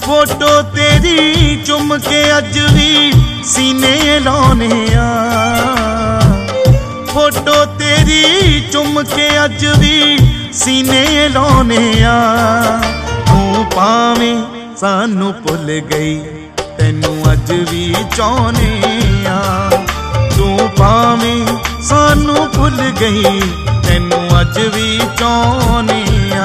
Photo तेरी चुम के अज भी सीने लाने आ। फोटो तेरी चुम के अज भी सीने लाने आ। तू भावें सानू भुल गई तैनू अज भी चाहने आ। तू भावें सानू भुल गई तैनू अज भी चाहने आ।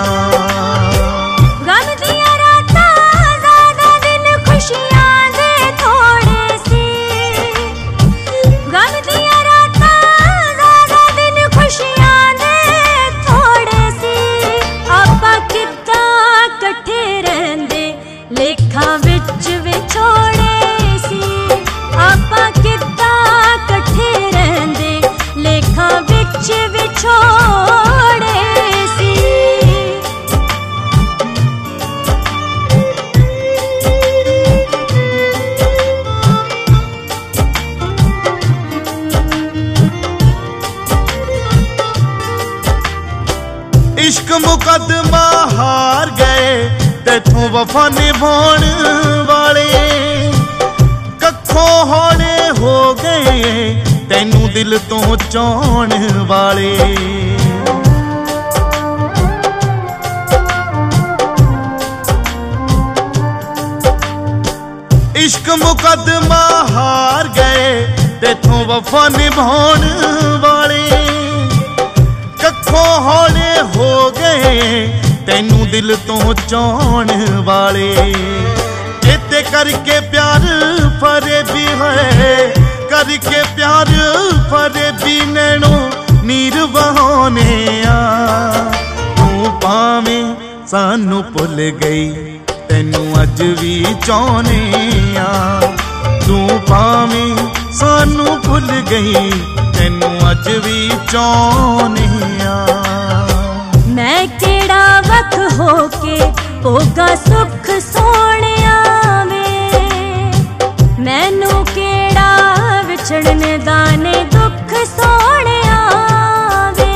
इश्क मुकदमा हार गए तेथों वफा निभाउण वाले। कखों हौले हो गए तैनू दिल तो चाहण वाले। इश्क मुकदमा हार गए तेथों वफा निभाउण वाले। कखों हौले हो गए तैनू दिल तो चाहण वाले। इते करके प्यार फरे भी है करके प्यार फरे भी नैनो नीर बहाने आ। तू भावें सानू भुल गई तैनू अज भी चाहने आ। तू भावें सानू भुल गई तैनू अज भी चाहने आ। मैं केड़ा वख होके होगा सुख सोहणिया वे। मैनू केड़ा विछड़न दाने दुख सोहणिया वे।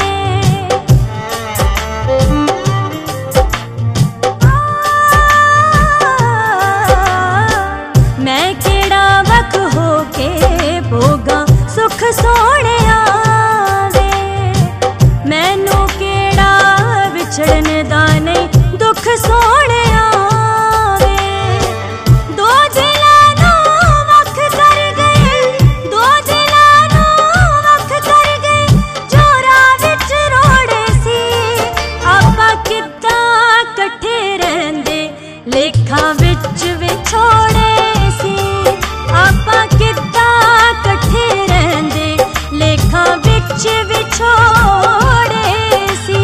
मैं केड़ा वख होके होगा सुख सोहणिया वे। मैनू केड़ा विछड़न दाने दुख सोहणिया वे। दो दिलां नूं वख कर गए दो दिलां नूं वख कर गए जो राह विच रोड़े सी। आपां किद्दां कट्ठे रहिंदे लेखा विच विछोड़े सी। आपां किद्दां कट्ठे रहिंदे लेखा विच विछोड़े सी।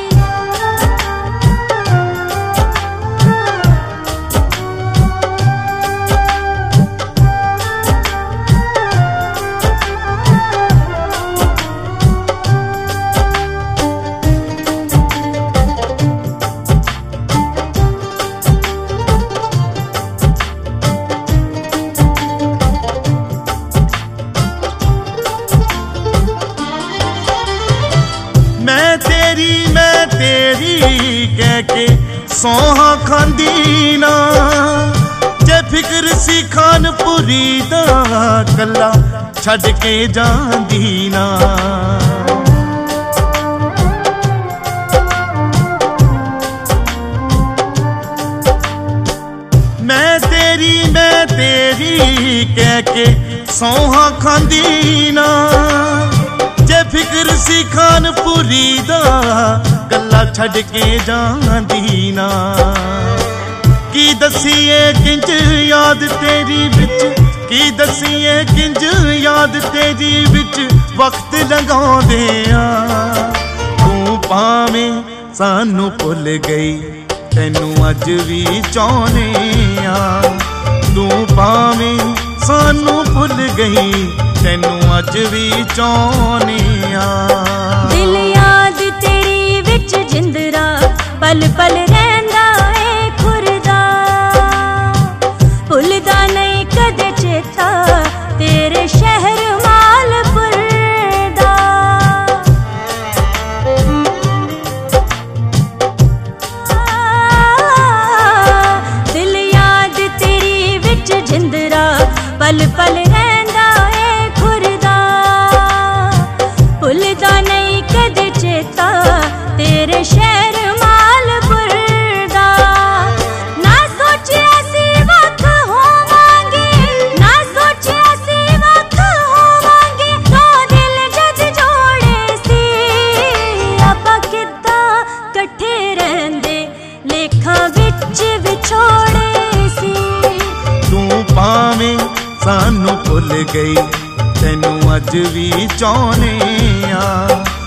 मैं तेरी कह के सोहा खांदी ना। जे फिक्र सी खानपुरी दा कला छड़ के जांदी ना। मैं तेरी कह के सोहा खांदी ना। जे फिक्र सी खानपुरी दा कला छड़ के जांदी ना। की दसीए किंज याद तेरी विच की दसीए किंज याद तेरी विच वक्त लगाउंदे आ। तू भावें सानू भुल गई तैनू अज भी चाहने आ। तू भावें सानू भुल गई तैनू अज भी चाहने आ। दिल याद तेरी विच जिंदरा पल पल रहिंदा ए खुरदा। भुलदा नहीं कदे चेता तेरे शहर मालपुर दा। दिल याद ਭਾਵੇਂ ਸਾਨੂੰ ਭੁੱਲ ਗਈ, ਤੈਨੂੰ ਅੱਜ ਵੀ ਚਾਹੁੰਦੇ ਆ।